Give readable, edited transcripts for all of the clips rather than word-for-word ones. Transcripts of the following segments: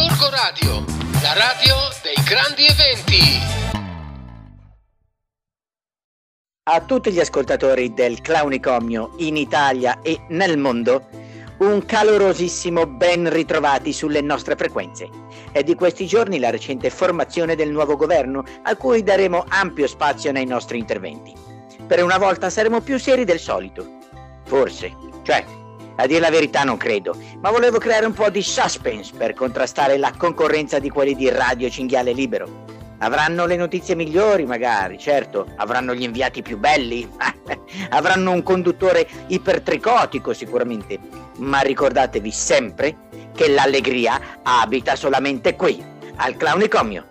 Gorgo Radio, la radio dei grandi eventi. A tutti gli ascoltatori del Clownicomio in Italia e nel mondo, un calorosissimo ben ritrovati sulle nostre frequenze. È di questi giorni la recente formazione del nuovo governo, a cui daremo ampio spazio nei nostri interventi. Per una volta saremo più seri del solito. Forse, a dire la verità non credo, ma volevo creare un po' di suspense per contrastare la concorrenza di quelli di Radio Cinghiale Libero. Avranno le notizie migliori magari, certo, avranno gli inviati più belli, avranno un conduttore ipertricotico sicuramente, ma ricordatevi sempre che l'allegria abita solamente qui, al Clownicomio.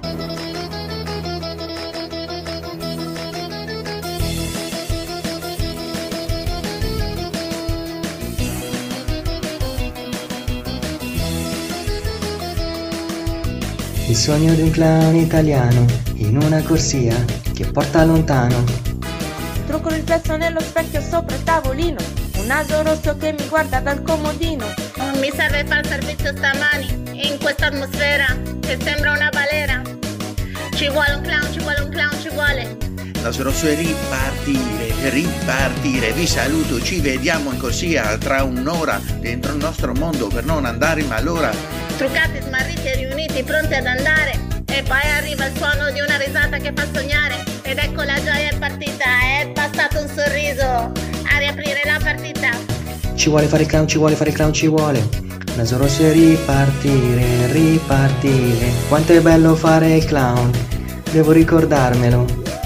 Il sogno di un clown italiano in una corsia che porta lontano. Trucco riflesso nello specchio sopra il tavolino, un naso rosso che mi guarda dal comodino. Mi serve far servizio stamani in questa atmosfera che sembra una balera. Ci vuole un clown, ci vuole un clown, ci vuole. Naso rosso e ripartire. Vi saluto, ci vediamo in corsia tra un'ora dentro il nostro mondo per non andare in malora. Truccati, smarriti e riuniti, pronti ad andare. E poi arriva il suono di una risata che fa sognare. Ed ecco la gioia è partita, è passato un sorriso a riaprire la partita. Ci vuole fare il clown, ci vuole fare il clown, ci vuole. Naso rosso e ripartire. Quanto è bello fare il clown, devo ricordarmelo.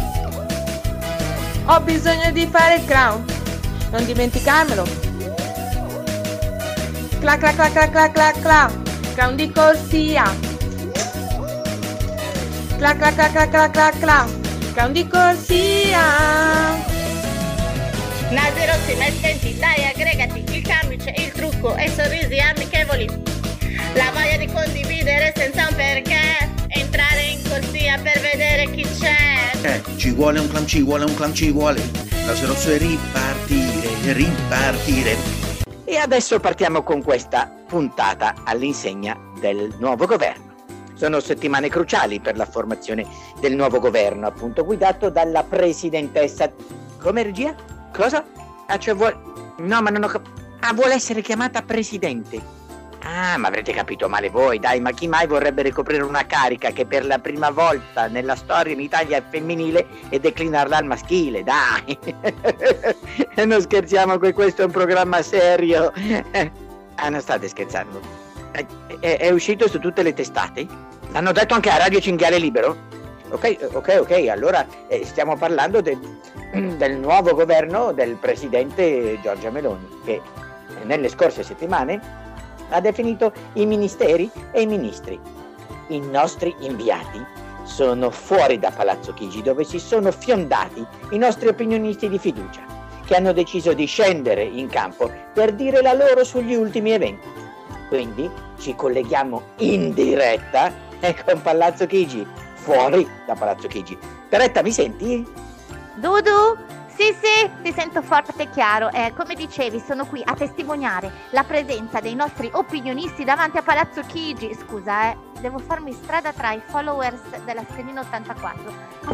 Ho bisogno di fare il clown, non dimenticarmelo. Cla cla cla cla cla cla cla, clown di corsia. Cla cla cla cla cla cla cla, clown di corsia. Nasi rossi mai spenti, dai aggregati, il camice, il trucco e sorrisi amichevoli. La voglia di condividere senza un perché, entrare in corsia per vedere chi c'è. Ci vuole un clown, ci vuole. Naso rosso e ripartire. E adesso partiamo con questa puntata all'insegna del nuovo governo. Sono settimane cruciali per la formazione del nuovo governo, appunto guidato dalla presidentessa. Come regia? Cosa? No, ma non ho vuole essere chiamata presidente. Ah, ma avrete capito male voi, dai, ma chi mai vorrebbe ricoprire una carica che per la prima volta nella storia in Italia è femminile e declinarla al maschile, dai. Non scherziamo, questo è un programma serio. Non state scherzando. È uscito su tutte le testate? L'hanno detto anche a Radio Cinghiale Libero? Ok, allora stiamo parlando del nuovo governo del presidente Giorgia Meloni, che nelle scorse settimane ha definito i ministeri e i ministri. I nostri inviati sono fuori da Palazzo Chigi, dove si sono fiondati i nostri opinionisti di fiducia, che hanno deciso di scendere in campo per dire la loro sugli ultimi eventi. Quindi ci colleghiamo in diretta con Palazzo Chigi, fuori da Palazzo Chigi. Peretta, mi senti? Dudu? Sì, ti sento forte e chiaro. Come dicevi, sono qui a testimoniare la presenza dei nostri opinionisti davanti a Palazzo Chigi. Scusa, devo farmi strada tra i followers della schedina 84.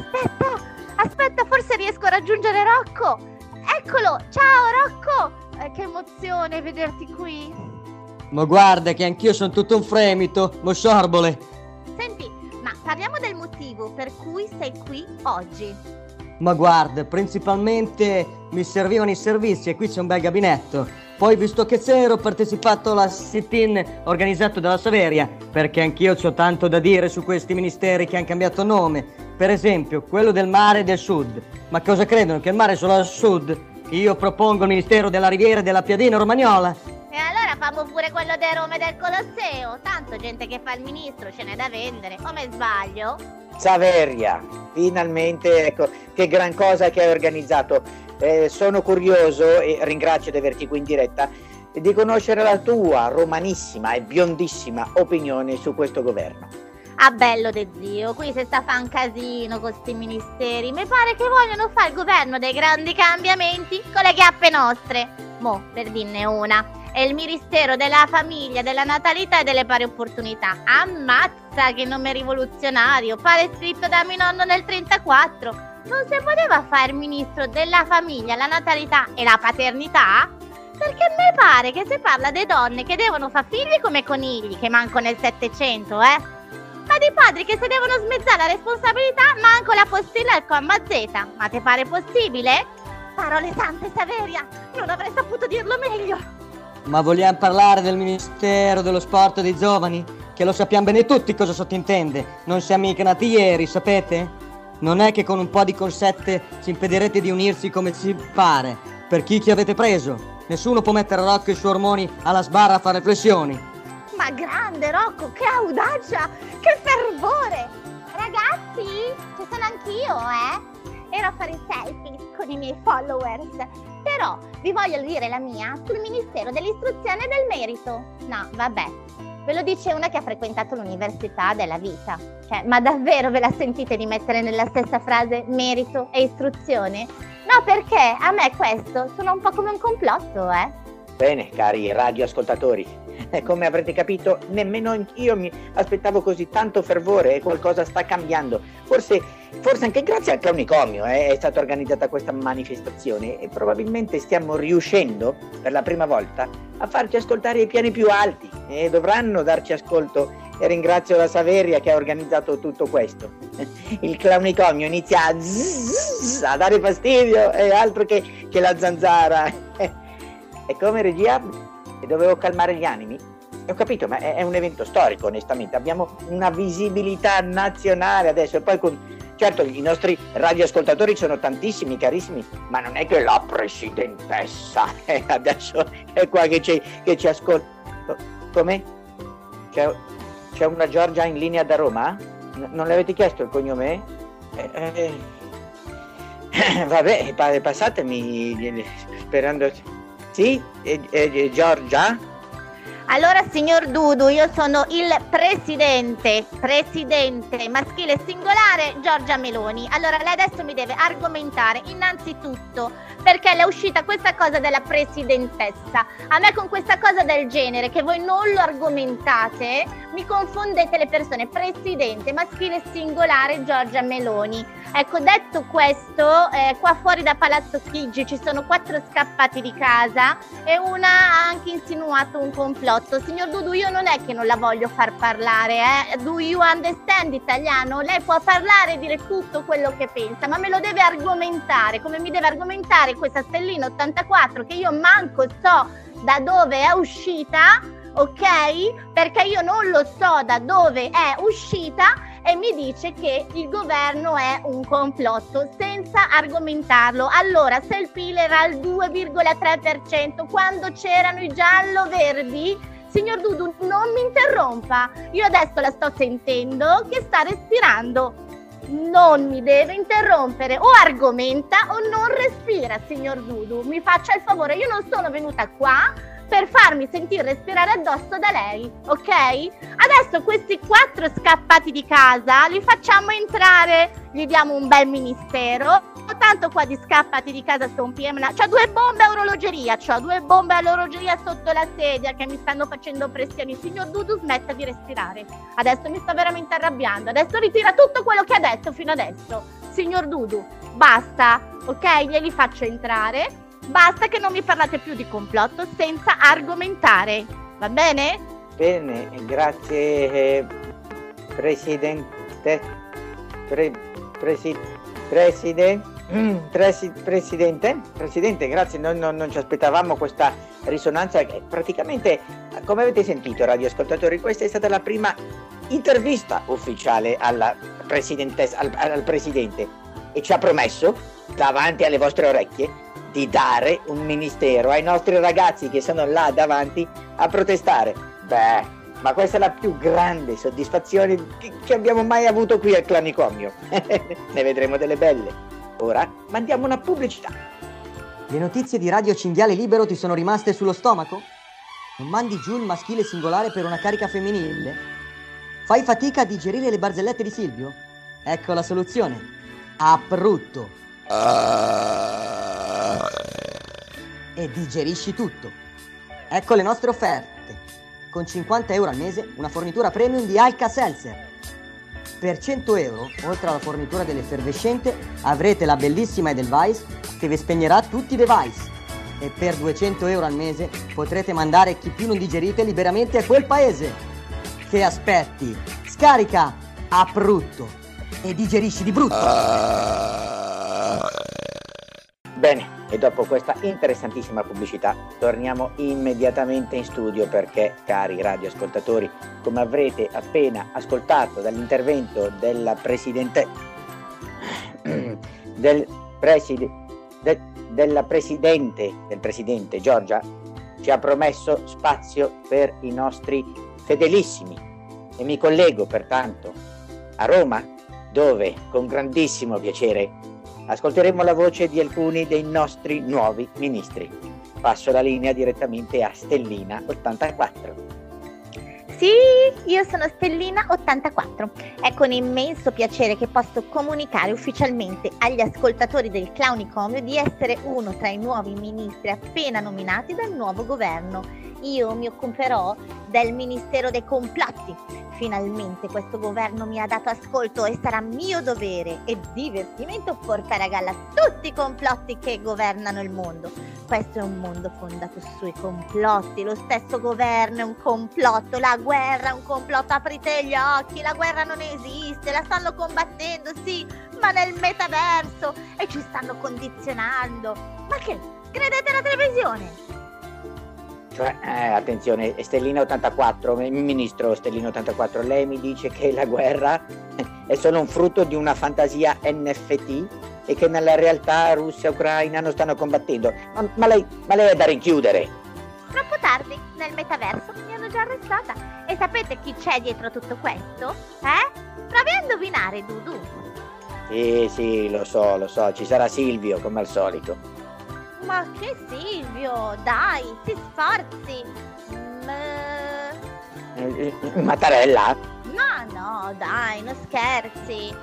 Aspetta, forse riesco a raggiungere Rocco. Eccolo, ciao Rocco. Che emozione vederti qui. Ma guarda che anch'io sono tutto un fremito, mo sorbole. Senti, ma parliamo del motivo per cui sei qui oggi. Ma guarda, principalmente mi servivano i servizi e qui c'è un bel gabinetto. Poi, visto che c'ero, ho partecipato alla sit-in organizzato dalla Saveria, perché anch'io c'ho tanto da dire su questi ministeri che hanno cambiato nome. Per esempio, quello del mare e del sud. Ma cosa credono, che il mare è solo al sud? Io propongo il Ministero della Riviera e della Piadina Romagnola. E allora fammo pure quello di Roma e del Colosseo. Tanto gente che fa il ministro ce n'è da vendere, o me sbaglio? Saveria, finalmente, ecco, che gran cosa che hai organizzato. Sono curioso e ringrazio di averti qui in diretta di conoscere la tua romanissima e biondissima opinione su questo governo. Ah, bello de zio, qui si sta a fa un casino con sti ministeri. Mi pare che vogliono fare il governo dei grandi cambiamenti con le chiappe nostre. Mo, per dirne una, è il Ministero della Famiglia, della Natalità e delle Pari Opportunità. Ammazza che nome rivoluzionario, pare scritto da mio nonno nel 34. Non si poteva fare il Ministro della Famiglia, la Natalità e la Paternità? Perché a me pare che si parla di donne che devono fare figli come conigli, che manco nel 700, ma di padri che si devono smezzare la responsabilità manco la postilla al comma Z. Ma ti pare possibile? Parole sante, Saveria, non avrei saputo dirlo meglio. Ma vogliamo parlare del Ministero dello Sport e dei Giovani? Che lo sappiamo bene tutti cosa sottintende. Non siamo mica nati ieri, sapete? Non è che con un po' di corsette ci impedirete di unirsi come ci pare. Per chi avete preso? Nessuno può mettere Rocco e i suoi ormoni alla sbarra a fare flessioni. Ma grande Rocco, che audacia, che fervore! Ragazzi, ci sono anch'io, Ero a fare selfie con i miei followers. Però vi voglio dire la mia sul Ministero dell'Istruzione e del Merito. No, vabbè, ve lo dice una che ha frequentato l'Università della Vita. Cioè, ma davvero ve la sentite di mettere nella stessa frase merito e istruzione? No, perché a me questo suona un po' come un complotto, Bene, cari radioascoltatori, come avrete capito, nemmeno io mi aspettavo così tanto fervore e qualcosa sta cambiando. Forse anche grazie al Clownicomio è stata organizzata questa manifestazione e probabilmente stiamo riuscendo per la prima volta a farci ascoltare ai piani più alti e dovranno darci ascolto. E ringrazio la Saveria che ha organizzato tutto questo. Il Clownicomio inizia a dare fastidio e altro che la zanzara. E come regia dovevo calmare gli animi. Ho capito, ma è un evento storico, onestamente. Abbiamo una visibilità nazionale adesso. E poi certo, i nostri radioascoltatori sono tantissimi, carissimi, ma non è che la presidentessa adesso è qua che ci ascolta. Come? C'è una Giorgia in linea da Roma? Non le avete chiesto il cognome? Vabbè, passatemi sperando. Sì? Giorgia? Allora, signor Dudu, io sono il presidente maschile singolare Giorgia Meloni. Allora, lei adesso mi deve argomentare innanzitutto perché le è uscita questa cosa della presidentessa. A me con questa cosa del genere, che voi non lo argomentate, mi confondete le persone. Presidente maschile singolare Giorgia Meloni. Ecco, detto questo, qua fuori da Palazzo Chigi ci sono 4 scappati di casa e una ha anche insinuato un complotto. Signor Dudu, io non è che non la voglio far parlare, Do you understand italiano? Lei può parlare e dire tutto quello che pensa, ma me lo deve argomentare, come mi deve argomentare questa stellina 84 che io manco so da dove è uscita, ok? Perché io non lo so da dove è uscita e mi dice che il governo è un complotto senza argomentarlo. Allora, se il PIL era al 2,3% quando c'erano i giallo-verdi, signor Dudu, non mi interrompa. Io adesso la sto sentendo che sta respirando. Non mi deve interrompere, o argomenta o non respira, signor Dudu. Mi faccia il favore, io non sono venuta qua per farmi sentire respirare addosso da lei, ok? Adesso questi 4 scappati di casa li facciamo entrare, gli diamo un bel ministero. Tanto qua di scappati di casa sto un PM, c'ho 2 bombe a orologeria, sotto la sedia che mi stanno facendo pressioni. Signor Dudu, smetta di respirare, adesso mi sto veramente arrabbiando, adesso ritira tutto quello che ha detto fino adesso. Signor Dudu, basta, ok? Glieli faccio entrare. Basta che non mi parlate più di complotto senza argomentare, va bene? Bene, grazie Presidente. Presidente, grazie, non ci aspettavamo questa risonanza. Praticamente, come avete sentito, radioascoltatori, questa è stata la prima intervista ufficiale alla presidentessa, al Presidente, e ci ha promesso, davanti alle vostre orecchie, di dare un ministero ai nostri ragazzi che sono là davanti a protestare. Beh, ma questa è la più grande soddisfazione che abbiamo mai avuto qui al Clownicomio. Ne vedremo delle belle. Ora mandiamo una pubblicità. Le notizie di Radio Cinghiale Libero ti sono rimaste sullo stomaco? Non mandi giù il maschile singolare per una carica femminile? Fai fatica a digerire le barzellette di Silvio? Ecco la soluzione. Aprutto. E digerisci tutto. Ecco le nostre offerte. Con 50 euro al mese, una fornitura premium di Alka-Seltzer. Per 100 euro, oltre alla fornitura dell'effervescente, avrete la bellissima Edelweiss che vi spegnerà tutti i device. E per 200 euro al mese potrete mandare chi più non digerite liberamente a quel paese. Che aspetti? Scarica a brutto e digerisci di brutto. Bene, e dopo questa interessantissima pubblicità torniamo immediatamente in studio perché, cari radioascoltatori, come avrete appena ascoltato dall'intervento della presidente del presidente Giorgia, ci ha promesso spazio per i nostri fedelissimi e mi collego pertanto a Roma, dove con grandissimo piacere ascolteremo la voce di alcuni dei nostri nuovi ministri. Passo la linea direttamente a Stellina 84. Sì, io sono Stellina 84. È con immenso piacere che posso comunicare ufficialmente agli ascoltatori del Clownicomio di essere uno tra i nuovi ministri appena nominati dal nuovo governo. Io mi occuperò del Ministero dei Complotti. Finalmente questo governo mi ha dato ascolto e sarà mio dovere e divertimento portare a galla tutti i complotti che governano il mondo. Questo è un mondo fondato sui complotti, lo stesso governo è un complotto, la guerra è un complotto, aprite gli occhi, la guerra non esiste, la stanno combattendo, sì, ma nel metaverso e ci stanno condizionando. Ma che, credete alla televisione? Cioè, attenzione, Stellina 84, ministro Stellina 84, lei mi dice che la guerra è solo un frutto di una fantasia NFT e che nella realtà Russia e Ucraina non stanno combattendo. Ma lei è da rinchiudere. Troppo tardi, nel metaverso mi hanno già arrestata. E sapete chi c'è dietro tutto questo? Provi a indovinare, Dudu. Sì, lo so, ci sarà Silvio come al solito. Ma che Silvio, dai, ti sforzi. Mattarella? No, dai, non scherzi.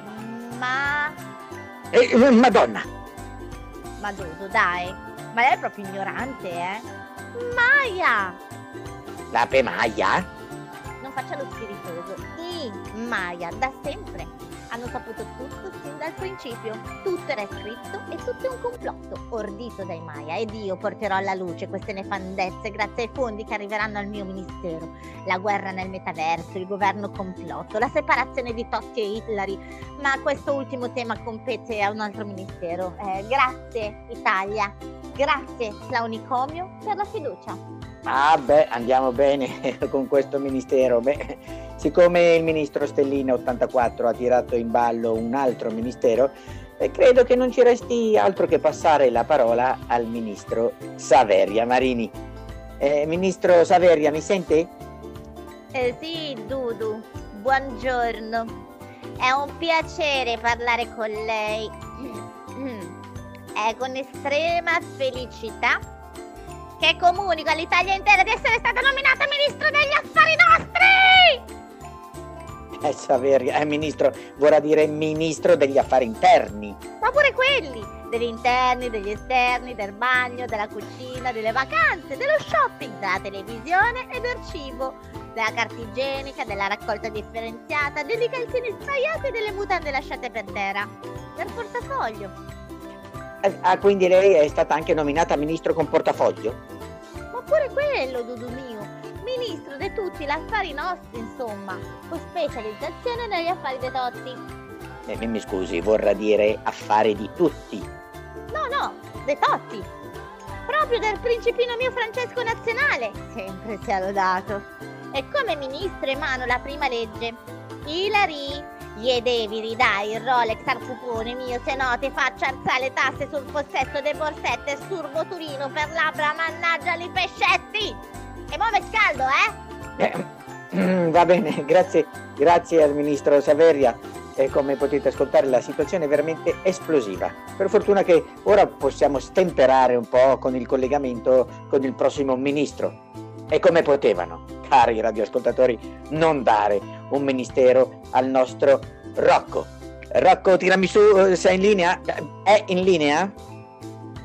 Madonna! Ma Dudu, dai, ma lei è proprio ignorante, Maya! L'ape Maya? Non faccia lo spiritoso. Maya, da sempre. Hanno saputo tutto sin dal principio. Tutto era scritto e tutto è un complotto ordito dai Maya ed io porterò alla luce queste nefandezze grazie ai fondi che arriveranno al mio ministero. La guerra nel metaverso, il governo complotto, la separazione di Totti e Hillary, ma questo ultimo tema compete a un altro ministero. Grazie Italia, grazie Clownicomio per la fiducia. Andiamo bene con questo ministero. Siccome il ministro Stellina 84 ha tirato in ballo un altro ministero, credo che non ci resti altro che passare la parola al ministro Saveria Marini. Ministro Saveria, mi sente? Sì, Dudu, buongiorno. È un piacere parlare con lei. È con estrema felicità che comunico all'Italia intera di essere stata nominata Ministro degli Affari Nostri! Saveria, ministro, vorrà dire Ministro degli Affari Interni. Ma pure quelli, degli interni, degli esterni, del bagno, della cucina, delle vacanze, dello shopping, della televisione e del cibo, della carta igienica, della raccolta differenziata, delle calzini sdraiate e delle mutande lasciate per terra, del portafoglio. Quindi lei è stata anche nominata Ministro con portafoglio? Ma pure quello, Dudu mio. Ministro di tutti gli affari nostri, insomma, con specializzazione negli affari dei Totti. Mi scusi, vorrà dire affari di tutti? No, dei Totti. Proprio del principino mio Francesco Nazionale, sempre sia lodato. E come ministro emano la prima legge. Hillary, gli devi ridare il Rolex al pupone mio, se no ti faccio alzare le tasse sul possesso dei borsette e surboturino per labbra, mannaggia li pescetti! E muove il caldo, Va bene, grazie al ministro Saveria. E come potete ascoltare la situazione è veramente esplosiva. Per fortuna che ora possiamo stemperare un po' con il collegamento con il prossimo ministro. E come potevano, cari radioascoltatori, non dare un ministero al nostro Rocco. Rocco, tirami su, sei in linea? È in linea?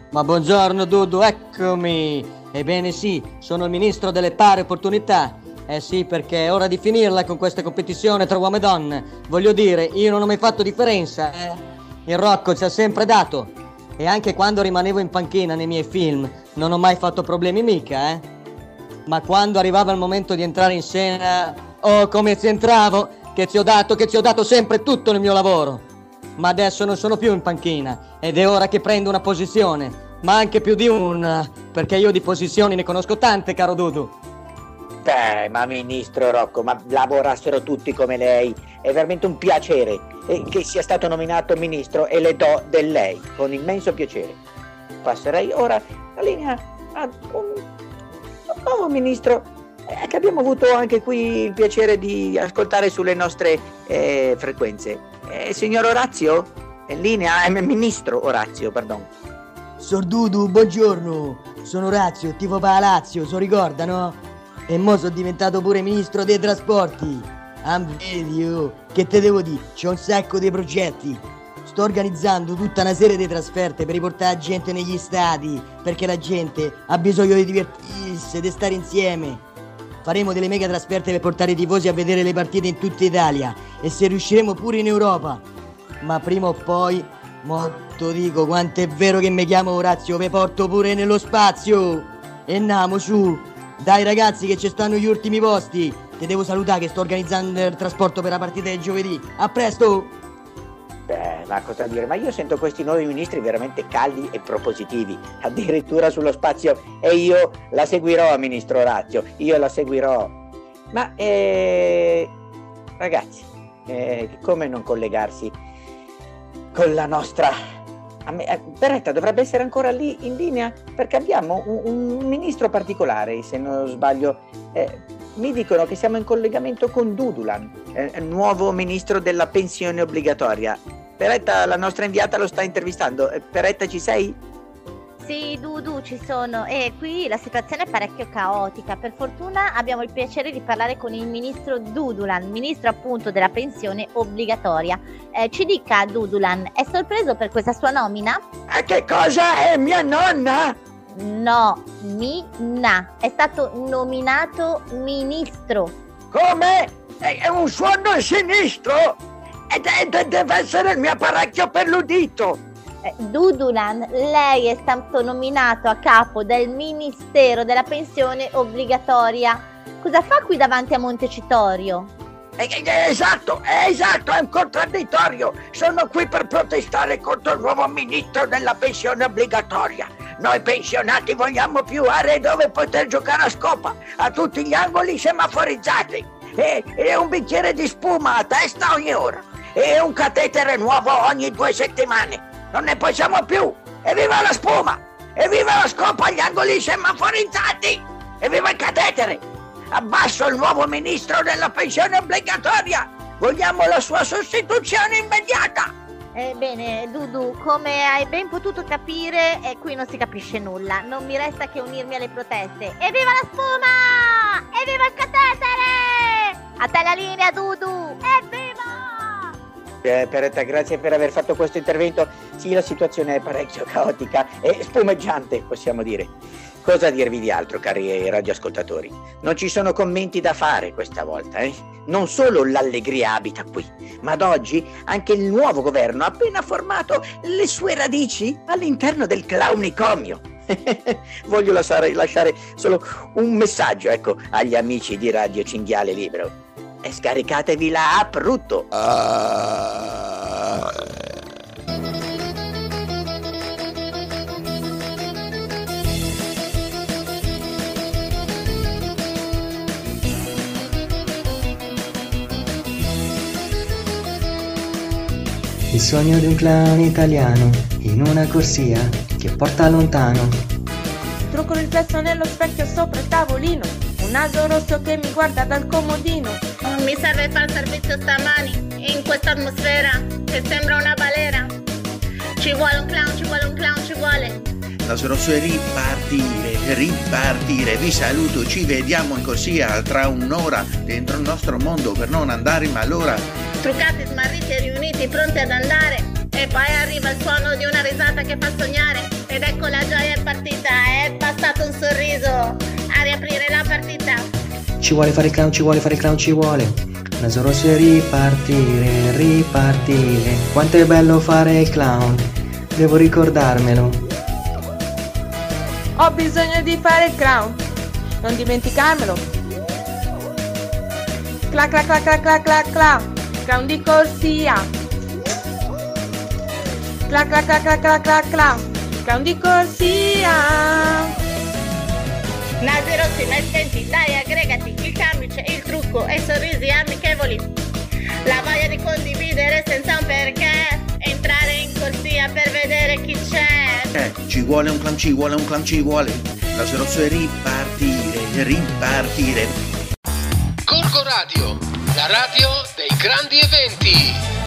Ma buongiorno Dudu, eccomi! Ebbene sì, sono il ministro delle pari opportunità. Eh sì, perché è ora di finirla con questa competizione tra uomo e donne. Voglio dire, io non ho mai fatto differenza, Il Rocco ci ha sempre dato. E anche quando rimanevo in panchina nei miei film, non ho mai fatto problemi mica, Ma quando arrivava il momento di entrare in scena, oh come ci entravo, che ci ho dato sempre tutto nel mio lavoro. Ma adesso non sono più in panchina ed è ora che prendo una posizione, ma anche più di una, perché io di posizioni ne conosco tante, caro Dudu. Beh, ma ministro Rocco, ma lavorassero tutti come lei. È veramente un piacere che sia stato nominato ministro e le do del lei, con immenso piacere. Passerei ora la linea a un nuovo ministro che abbiamo avuto anche qui il piacere di ascoltare sulle nostre frequenze. Signor Orazio? In linea? Ministro Orazio, pardon. Sordudu, buongiorno. Sono Orazio, tifo per la Lazio, so ricorda, no? E mo sono diventato pure ministro dei trasporti. Vedi, che te devo dire? C'ho un sacco di progetti. Sto organizzando tutta una serie di trasferte per riportare la gente negli stadi, perché la gente ha bisogno di divertirsi, di stare insieme. Faremo delle mega trasferte per portare i tifosi a vedere le partite in tutta Italia e se riusciremo pure in Europa. Ma prima o poi, molto dico, quanto è vero che mi chiamo Orazio, vi porto pure nello spazio. E andiamo su. Dai ragazzi che ci stanno gli ultimi posti. Ti devo salutare che sto organizzando il trasporto per la partita di giovedì. A presto! Beh, ma cosa dire? Ma io sento questi nuovi ministri veramente caldi e propositivi, addirittura sullo spazio, e io la seguirò, ministro Orazio, io la seguirò. Ma, ragazzi, come non collegarsi con la nostra... Beretta dovrebbe essere ancora lì in linea, perché abbiamo un ministro particolare, se non sbaglio. Mi dicono che siamo in collegamento con Dudulan, nuovo ministro della pensione obbligatoria. Beretta, la nostra inviata, lo sta intervistando. Beretta, ci sei? Sì, Dudu, ci sono. E qui la situazione è parecchio caotica. Per fortuna abbiamo il piacere di parlare con il ministro Dudulan, ministro appunto della pensione obbligatoria. Ci dica, Dudulan, è sorpreso per questa sua nomina? Che cosa è, mia nonna? No, Mina. È stato nominato ministro. Come? È un suono sinistro? Deve essere il mio apparecchio per l'udito. Dudulan, lei è stato nominato a capo del Ministero della Pensione Obbligatoria. Cosa fa qui davanti a Montecitorio? Esatto, è un contraddittorio. Sono qui per protestare contro il nuovo ministro della pensione obbligatoria. Noi pensionati vogliamo più aree dove poter giocare a scopa, a tutti gli angoli semaforizzati, e un bicchiere di spuma a testa ogni ora, e un catetere nuovo ogni 2 settimane. Non ne possiamo più! Evviva la spuma! Evviva la scopa agli angoli semaforizzati! Evviva il catetere! Abbasso il nuovo ministro della pensione obbligatoria! Vogliamo la sua sostituzione immediata! Bene, Dudu, come hai ben potuto capire, qui non si capisce nulla. Non mi resta che unirmi alle proteste. Evviva la spuma! Evviva il catetere! A te la linea, Dudu! Evviva! Beretta, grazie per aver fatto questo intervento. Sì, la situazione è parecchio caotica e spumeggiante, possiamo dire. Cosa dirvi di altro, cari radioascoltatori? Non ci sono commenti da fare questa volta, Non solo l'allegria abita qui, ma ad oggi anche il nuovo governo ha appena formato le sue radici all'interno del clownicomio. Voglio lasciare solo un messaggio, agli amici di Radio Cinghiale Libero. E scaricatevi la app Rutto. Il sogno di un clown italiano in una corsia che porta lontano. Trucco il riflesso nello specchio sopra il tavolino, un naso rosso che mi guarda dal comodino. Mi serve far servizio stamani, in questa atmosfera che sembra una balera. Ci vuole un clown, ci vuole un clown, ci vuole. Naso rosso è ripartire. Vi saluto, ci vediamo in corsia tra un'ora dentro il nostro mondo per non andare in malora. Truccati, smarriti e riuniti, pronti ad andare. E poi arriva il suono di una risata che fa sognare. E Ed ecco la gioia è partita, è bastato un sorriso a riaprire la partita. Ci vuole fare il clown, ci vuole fare il clown, ci vuole. Naso rosso e ripartire, ripartire. Quanto è bello fare il clown, devo ricordarmelo. Ho bisogno di fare il clown, non dimenticarmelo. Cla cla cla cla cla cla cla, clown di corsia. Cla cla cla cla cla cla cla, clown di corsia. Nasi rossi, mettenti, dai aggregati, il camice, il trucco e sorrisi amichevoli. La voglia di condividere senza un perché, entrare in corsia per vedere chi c'è. Ci vuole un clown, ci vuole un clown, ci vuole. Naso rosso e ripartire, ripartire. Gorgo Radio, la radio dei grandi eventi.